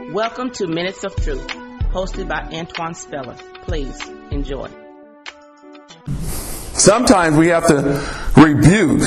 Welcome to Minutes of Truth, hosted by Antoine Speller. Please enjoy. Sometimes we have to rebuke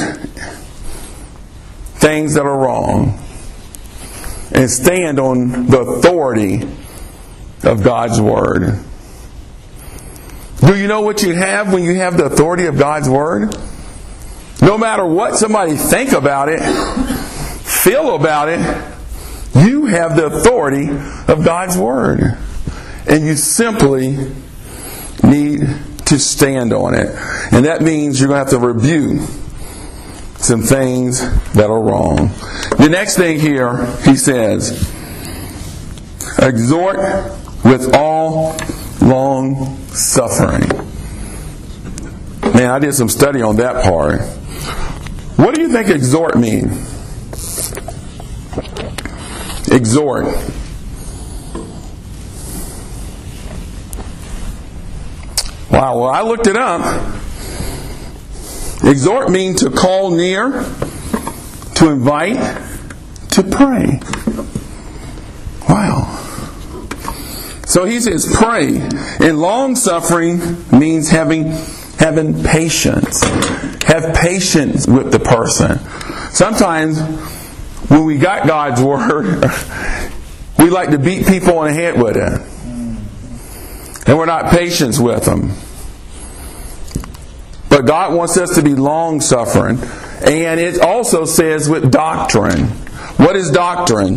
things that are wrong and stand on the authority of God's Word. Do you know what you have when you have the authority of God's Word? No matter what somebody think about it, feel about it, you have the authority of God's Word. And you simply need to stand on it. And that means you're going to have to rebuke some things that are wrong. The next thing here, he says, exhort with all long suffering. Man, I did some study on that part. What do you think exhort means? Exhort. Wow, well, I looked it up. Exhort means to call near, to invite, to pray. Wow. So he says pray. And long suffering means having patience. Have patience with the person. Sometimes when we got God's Word, we like to beat people on the head with it. And we're not patient with them. But God wants us to be long suffering. And it also says with doctrine. What is doctrine?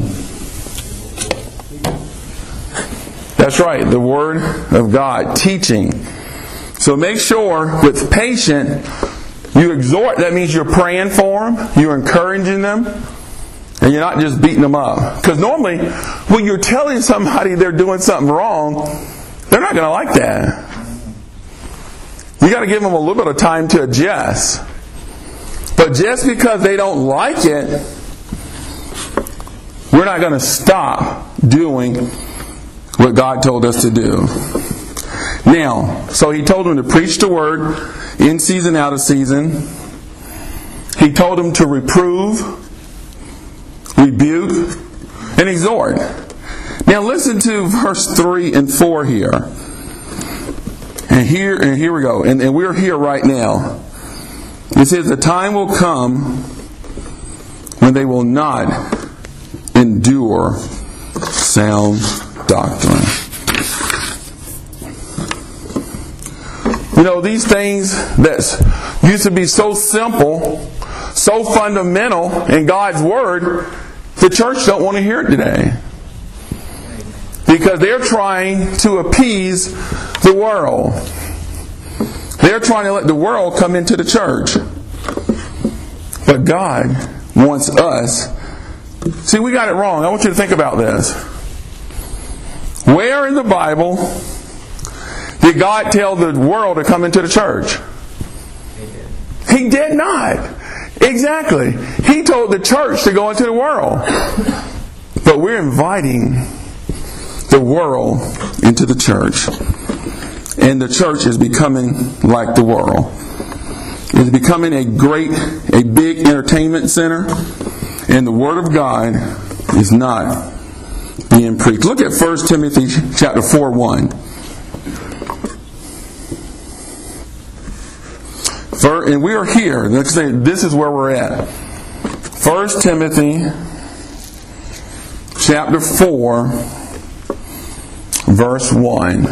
That's right, the Word of God, teaching. So make sure with patient, you exhort. That means you're praying for them, you're encouraging them, and you're not just beating them up. Because normally, when you're telling somebody they're doing something wrong, they're not going to like that. You got to give them a little bit of time to adjust. But just because they don't like it, we're not going to stop doing what God told us to do. Now, so he told them to preach the Word in season, out of season. He told them to reprove, rebuke, and exhort. Now listen to verse 3 and 4 here. And here we go. And we're here right now. It says, the time will come when they will not endure sound doctrine. You know, these things that used to be so simple, so fundamental in God's Word, the church don't want to hear it today. Because they're trying to appease the world. They're trying to let the world come into the church. But God wants us. See, we got it wrong. I want you to think about this. Where in the Bible did God tell the world to come into the church? He did not. Exactly. He told the church to go into the world. But we're inviting the world into the church. And the church is becoming like the world. It's becoming a big entertainment center. And the Word of God is not being preached. Look at 1 Timothy chapter 4:1. And we are here. This is where we're at. 1 Timothy chapter 4, verse 1.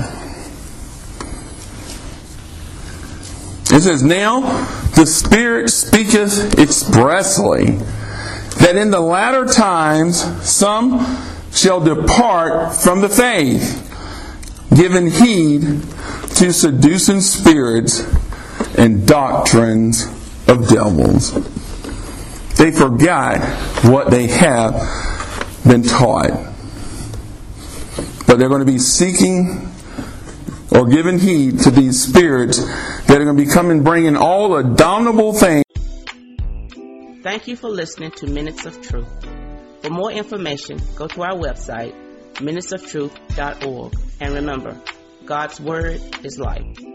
It says, now the Spirit speaketh expressly, that in the latter times some shall depart from the faith, giving heed to seducing spirits and doctrines of devils. They forgot what they have been taught. But they're going to be seeking or giving heed to these spirits that are going to be coming bringing all abominable things. Thank you for listening to Minutes of Truth. For more information, go to our website, minutesoftruth.org. And remember, God's Word is life.